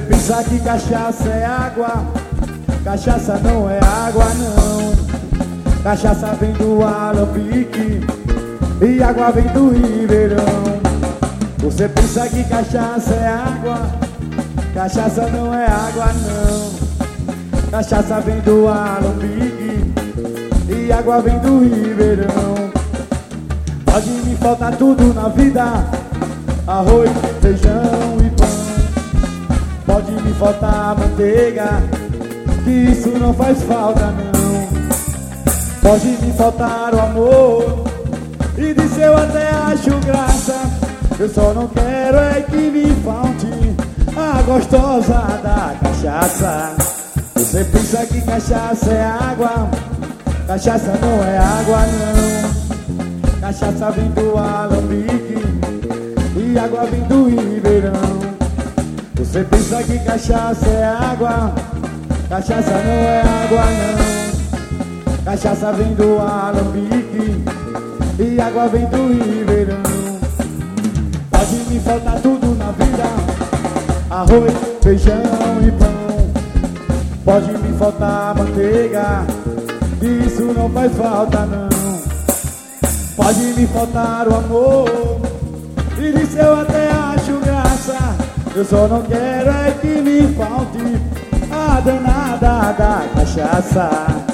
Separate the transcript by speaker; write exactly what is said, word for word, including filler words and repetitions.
Speaker 1: pensa que cachaça é água, cachaça não é água não. Cachaça vem do Alambique e água vem do Ribeirão. Você pensa que cachaça é água, cachaça não é água não. Cachaça vem do Alambique e água vem do Ribeirão. Pode me faltar tudo na vida, arroz, feijão e pão. Pode me faltar manteiga, que isso não faz falta não. Pode me faltar o amor, e disso eu até acho graça. Eu só não quero é que me falte a gostosa da cachaça. Você pensa que cachaça é água, cachaça não é água não. Cachaça vem do Alambique e água vem do Ribeirão. Você pensa que cachaça é água, cachaça não é água não. Cachaça vem do Alambique e água vem do Ribeirão. Pode me faltar tudo na vida, arroz, feijão e pão. Pode me faltar manteiga, isso não faz falta não. Pode me faltar o amor, e disso eu até acho graça. Eu só não quero é que me falte a danada da cachaça.